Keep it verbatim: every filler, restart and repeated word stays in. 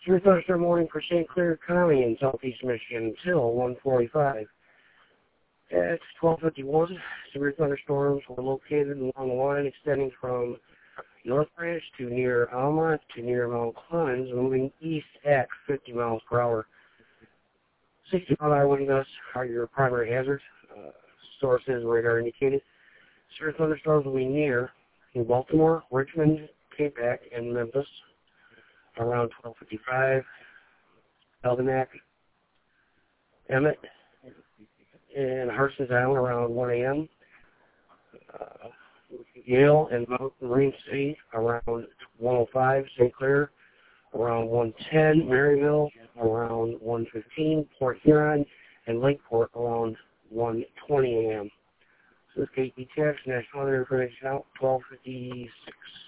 Through thunderstorm warning for Saint Clair County in southeast Michigan until one forty-five. At twelve fifty-one, severe thunderstorms were located along the line extending from North Branch to near Alma to near Mount Clemens, moving east at fifty miles per hour. sixty mile an hour wind gusts are your primary hazard. Uh, sources radar indicated. Severe thunderstorms will be near in Baltimore, Richmond, Capac, and Memphis around twelve fifty-five. Algonac, Emmett, and Harson's Island around one a m Uh, Yale and Mount Marine City around one oh five. Saint Clair around one ten. Maryville around one fifteen. Port Huron and Lakeport around one twenty a m So this is K P T X, National Weather Information out, twelve fifty-six.